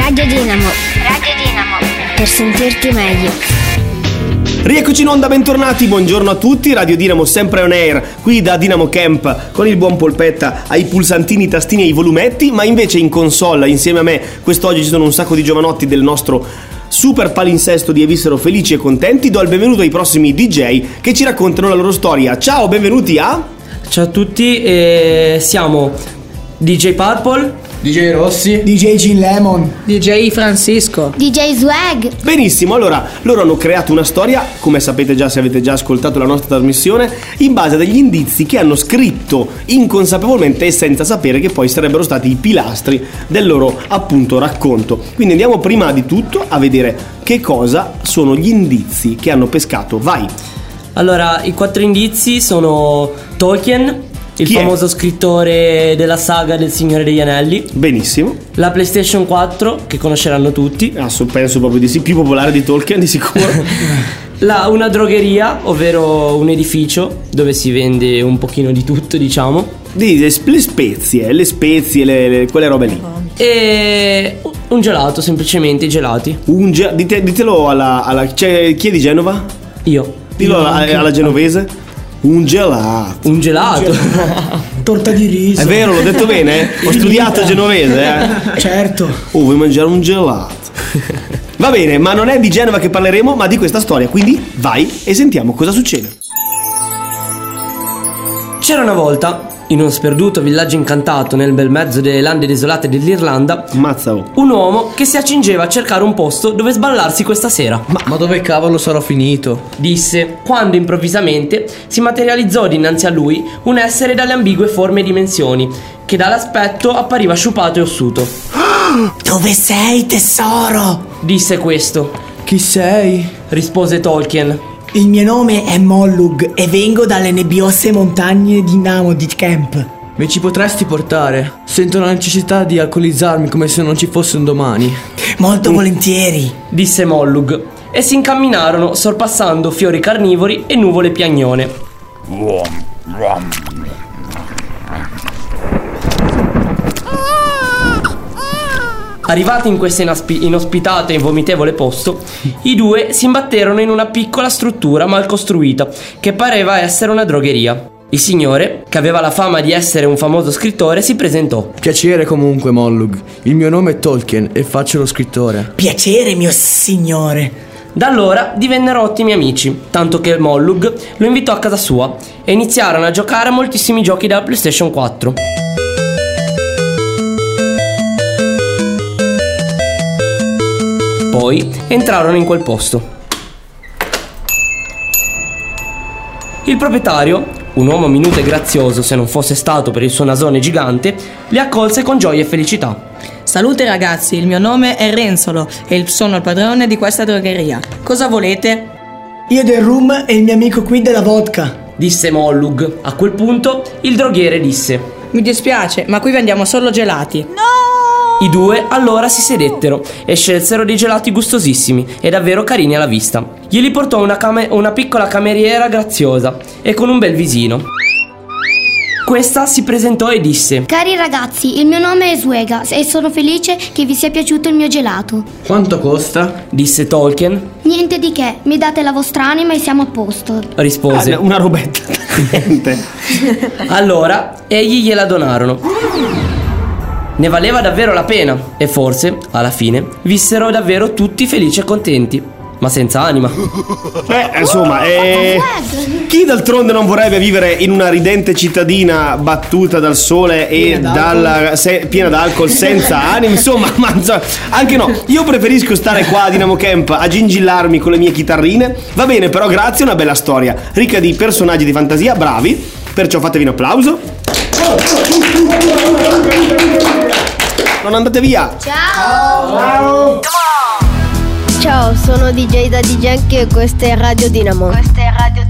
Radio Dinamo. Per sentirti meglio. Rieccoci in onda, bentornati, buongiorno a tutti. Radio Dinamo sempre on air, qui da Dinamo Camp con il buon Polpetta ai pulsantini, tastini e ai volumetti. Ma invece in console insieme a me quest'oggi ci sono un sacco di giovanotti del nostro super palinsesto di Evissero felici e contenti. Do il benvenuto ai prossimi DJ che ci raccontano la loro storia. Ciao, benvenuti a... Ciao a tutti, siamo DJ Purple, DJ Rossi, DJ Gin Lemon, DJ Francisco, DJ Swag. Benissimo, allora loro hanno creato una storia, come sapete già se avete già ascoltato la nostra trasmissione, in base a degli indizi che hanno scritto inconsapevolmente e senza sapere che poi sarebbero stati i pilastri del loro appunto racconto. Quindi andiamo prima di tutto a vedere che cosa sono gli indizi che hanno pescato. Vai! Allora, i 4 indizi sono Tolkien, il Chi è? famoso scrittore della saga del Signore degli Anelli. Benissimo. La PlayStation 4, che conosceranno tutti. Penso proprio di sì, più popolare di Tolkien di sicuro. Una drogheria, ovvero un edificio dove si vende un pochino di tutto, diciamo. Le spezie, quelle robe lì. E un gelato, semplicemente i gelati. Ditelo alla chi è di Genova? Io. Dillo alla genovese. Un gelato. Un gelato. torta di riso. È vero, l'ho detto bene? Ho studiato genovese, Certo. vuoi mangiare un gelato? Va bene, ma non è di Genova che parleremo, ma di questa storia. Quindi vai e sentiamo cosa succede. C'era una volta, in uno sperduto villaggio incantato nel bel mezzo delle lande desolate dell'Irlanda, Mazzao. un uomo che si accingeva a cercare un posto dove sballarsi questa sera. Ma dove cavolo sarò finito? Disse, quando improvvisamente si materializzò dinanzi a lui un essere dalle ambigue forme e dimensioni, che dall'aspetto appariva sciupato e ossuto. Dove sei, tesoro? Disse questo. Chi sei? Rispose Tolkien. Il mio nome è Mollug e vengo dalle nebbiose montagne di Dinamo di Camp. Mi ci potresti portare? Sento la necessità di alcolizzarmi come se non ci fosse un domani. Molto volentieri. Disse Mollug, e si incamminarono sorpassando fiori carnivori e nuvole piagnone. Arrivati in questo inospitato e vomitevole posto, i due si imbatterono in una piccola struttura mal costruita che pareva essere una drogheria. Il signore, che aveva la fama di essere un famoso scrittore, si presentò. Piacere comunque, Mollug. Il mio nome è Tolkien e faccio lo scrittore. Piacere, mio signore. Da allora divennero ottimi amici, tanto che Mollug lo invitò a casa sua e iniziarono a giocare a moltissimi giochi della PlayStation 4. Poi entrarono in quel posto. Il proprietario, un uomo minuto e grazioso se non fosse stato per il suo nasone gigante, li accolse con gioia e felicità. Salute ragazzi, il mio nome è Renzolo e sono il padrone di questa drogheria. Cosa volete? Io del rum e il mio amico qui della vodka. Disse Mollug. A quel punto il droghiere disse: Mi dispiace, ma qui vendiamo solo gelati. I due allora si sedettero e scelsero dei gelati gustosissimi e davvero carini alla vista. Glieli portò una piccola cameriera graziosa e con un bel visino. Questa si presentò e disse: Cari ragazzi, il mio nome è Swega e sono felice che vi sia piaciuto il mio gelato. Quanto costa? Disse Tolkien. Niente di che, mi date la vostra anima e siamo a posto. Rispose. Una robetta. Niente. Allora egli gliela donarono. Ne valeva davvero la pena e forse, alla fine, vissero davvero tutti felici e contenti, ma senza anima. Insomma, chi d'altronde non vorrebbe vivere in una ridente cittadina battuta dal sole e piena d'alcol senza anima? Insomma, anche no. Io preferisco stare qua a Dinamo Camp a gingillarmi con le mie chitarrine. Va bene, però grazie, una bella storia, ricca di personaggi di fantasia, bravi. Perciò fatevi un applauso. Non andate via. Ciao, sono DJ Daddy Yankee e questa è Radio Dinamo.